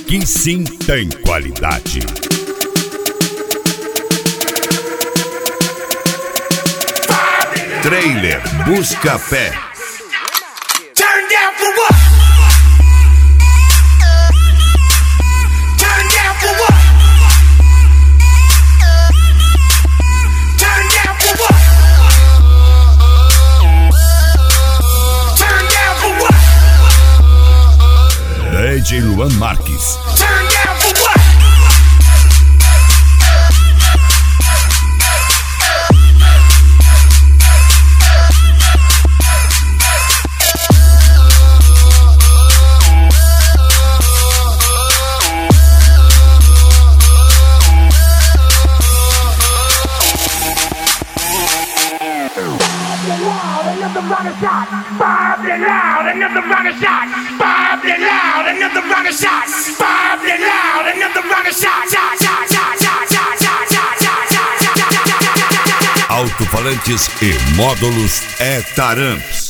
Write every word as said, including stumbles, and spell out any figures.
Aqui sim tem qualidade. Trailer Buscapé. Turn down for what? Turn down for what? Turn down for what? Turn down for what? D J Luan Marques. Turn down for what? Another rocket shot, bobbed and loud. Another rocket shot, bobbed and loud. Another rocket shot, bobbed and loud. Another rocket shot, shot, shot, shot, shot, shot, shot, shot, shot, shot, shot. Alto-falantes e módulos é Taramps.